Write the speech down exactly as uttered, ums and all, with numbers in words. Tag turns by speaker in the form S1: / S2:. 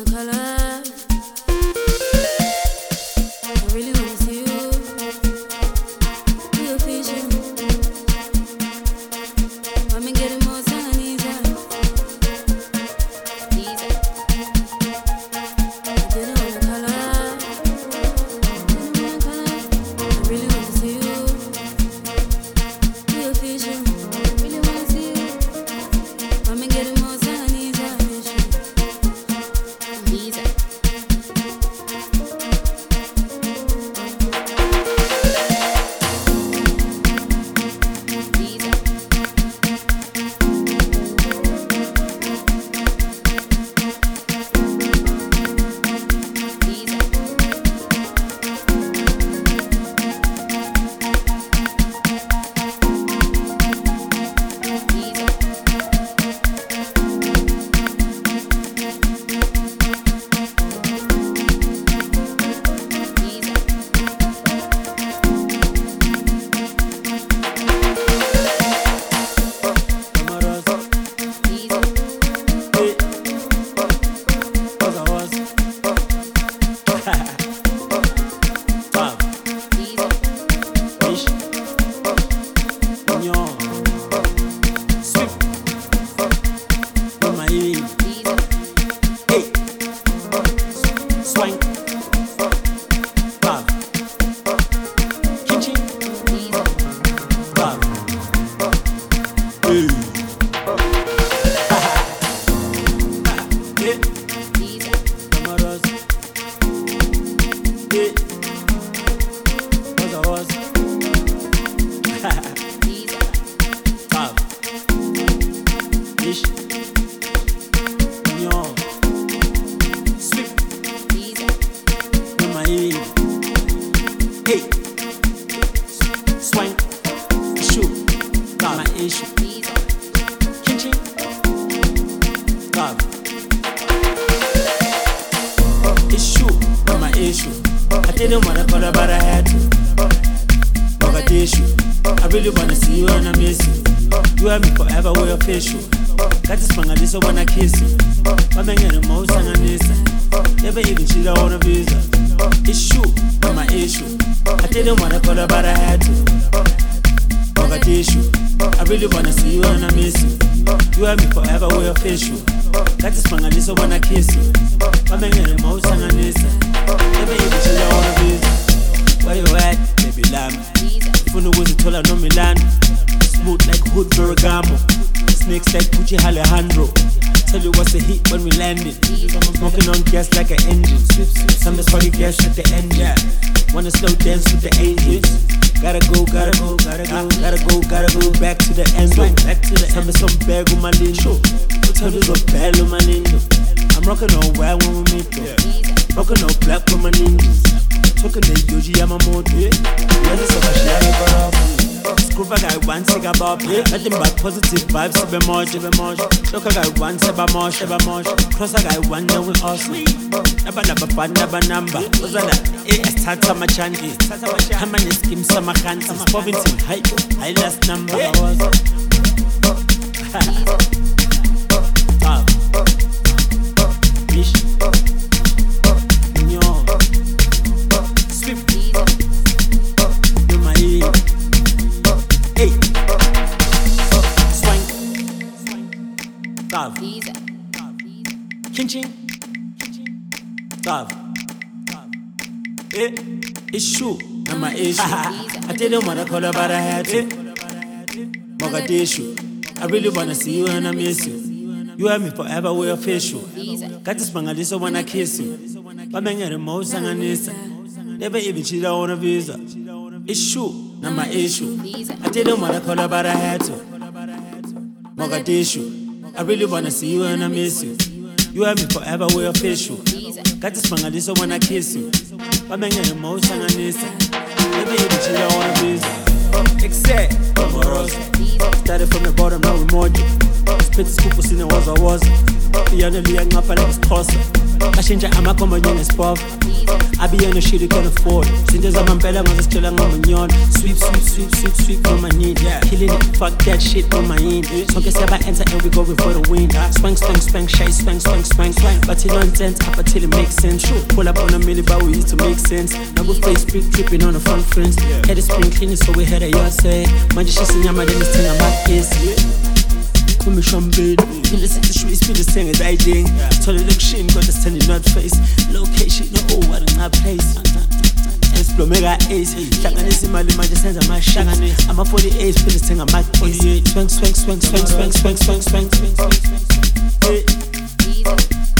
S1: Nothing but positive vibes, be more, be more. Look, I got one, say by more, say by more. Cross, I got one, then we awesome. Never, never, fun, never number. What's that? It's Tata Machanti. How many schemes, some can't, some poverty, high, high last number. Fish, Nyo, Swift, do my hey. Tav, Kinchin, Tav, eh, it's true, I'm my issue. I didn't wanna call her, but I had to. Mogadishu, I really wanna see you and I miss you. You have me forever, we're official. Got this Bangalisa when I kiss you. But I'm the most Sanganisa. Never even cheated on a visa. It's true, not my issue. I didn't wanna call her, but I had to. Mogadishu. I really wanna see you and I miss you. You have me forever, we're official. Got this Bangalisa when I kiss you. But I'm the most Sanganisa. Never even cheated on a visa. Except, started from the bottom, now we more. Spit scoop was in the was I was. The other young up and I was tossing. bashintsha amakhombo njengespof abiyena shit you can afford zinto zamampela ngazisitshela ngomanyolo sweep sweep sweep sweep sweep on my knee yeah. Killing it fuck that shit on my end sonke siyaba enter and we go for the win swang swang swang shy swang swang swang swang but it nonsense up until it makes sense pull up on a milli but we used to make sense now we face big tripping on the front friends had a spring cleaning so we had a yard say manje shisinyama then this thing about is Kumi shambid in the city streets feel the same as I ding told it look shit got the standing not face location no oh what in that place Explore mega ace hlanganisa imali manje senza amashakane ama forty-eight feel the thing ama forty-eight swing swing swing swing swing swing swing swing swing